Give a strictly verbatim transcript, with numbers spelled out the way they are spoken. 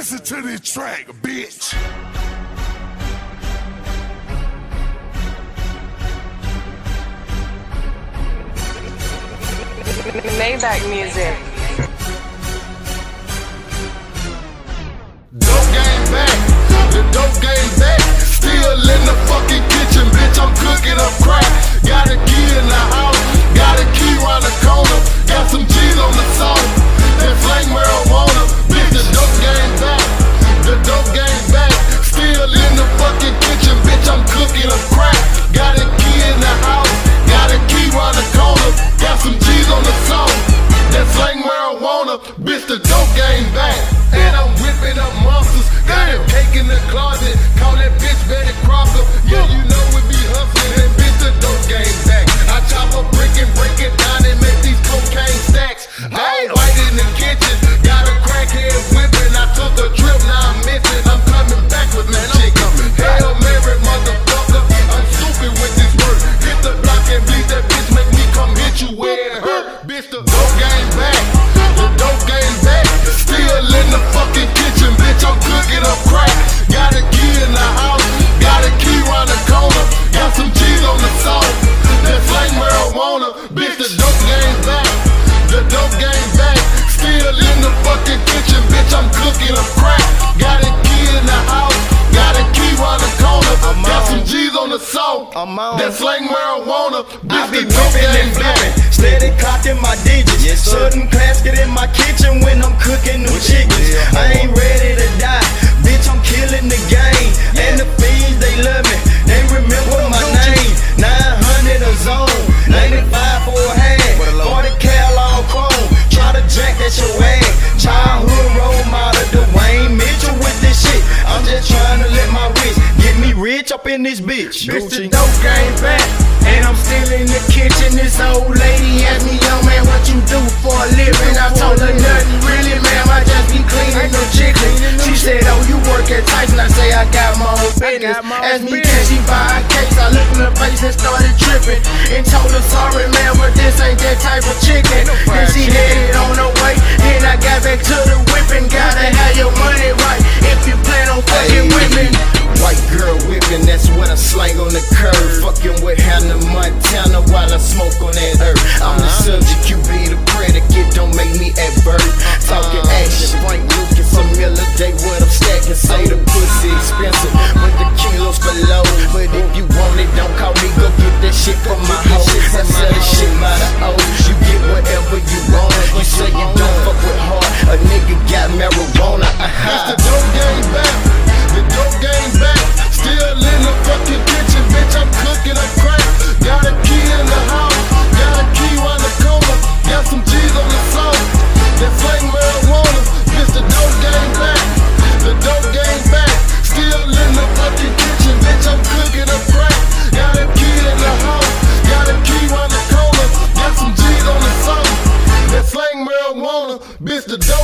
Listen to this track, bitch. Maybach music. Dope game back, the dope game back. Still in the fucking kitchen, bitch, I'm cooking up crack. Got a key in the house, got a key round the corner. Got some G's on the song, that flame marijuana. Bitch, the dope game back, the dope game back. Still in the fucking kitchen, bitch, I'm cooking up crack. Got a key in the house, got a key round the corner. Got some G's on the song, that flame marijuana. Bitch, the dope game back. And I'm whipping up monsters. Got a cake in the closet. Call that bitch Betty Crocker. Yeah, you know we be hustling. And bitch, the dope game back. I chop a brick and break it down and make these cocaine stacks. All white in the kitchen. Got a crackhead whipping. I took a trip, now I'm missing. I'm coming back with my chicken. Hail Mary, motherfucker. I'm stupid with this work. Hit the block and bleed that bitch. Make me come hit you where it hurt. Bitch, the dope game back. The dope game back. Still in the fucking kitchen, bitch, I'm cooking up crack. Got a key in the house, got a key round the corner. Got some G's on the song, that flame marijuana. Bitch, the dope game back, the dope game back. Still in the fucking kitchen, bitch, I'm cooking up crack. Got a key in the house, got a key round the corner. Got some G's on the song, that flame marijuana. Bitch, the dope game back. Steady clocking my digits, yes, sudden casket in my kitchen when I'm cooking them chickens. Yeah, I ain't ready to die, bitch, I'm killing the game. Yeah. And the fiends, they love me, they remember my name. nine hundred a zone, ninety-five for a hand, forty cal all chrome. Try to jack that your ass. Childhood role model Dwayne Mitchell with this shit. I'm just trying to let my wrist get me rich up in this bitch. Bitch, the dope game back, and I'm still in the kitchen. This old lady asked me, young man, what you do for a living? I told her nothing really, ma'am, I just be cleaning no chicken. She said, oh, you work at Tyson? I say, I got my own business. Asked me, can she buy a case? I looked in her face and started tripping, and told her, sorry, ma'am, but this ain't that type of chicken. Then she headed on her way, then I got back to the whipping. Gotta have your money right if you plan on fucking with me. White girl whipping, that's what I slang on the curve. Fucking with Hannah Montana while I smoke on that herb. I'm the subject, you be the predicate, don't make me advert. Talking action, Frank Lucas, a Miller Day, what I'm stacking. Say the pussy expensive, but the kilos below. But if you want it, don't call me, go get that shit from my hoes. I sell the shit by the O's, you get whatever you want. You say you don't fuck with heart, a nigga got marijuana. It's the dope game back, the dope game back. Still in the fucking kitchen, bitch, I'm cooking up crack. Got a key in the house, got a key round the corner. Got some G's on the song, that flame marijuana. Bitch, the dope game back, the dope game back. Still in the fucking kitchen, bitch, I'm cooking up crack. Got a key in the house, got a key round the corner. Got some G's on the song, that flame marijuana. Bitch, the dope